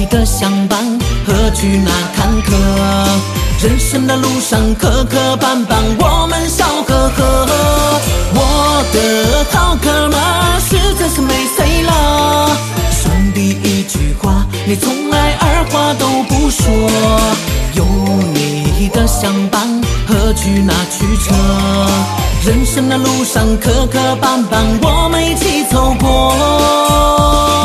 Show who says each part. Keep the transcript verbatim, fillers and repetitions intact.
Speaker 1: 的相伴，何惧那坎坷？人生的路上磕磕绊绊，我们笑呵呵。我的好哥们实在是没谁了，兄弟一句话，你从来二话都不说。有你的相伴，何惧那曲折？人生的路上磕磕绊绊，我们一起走过。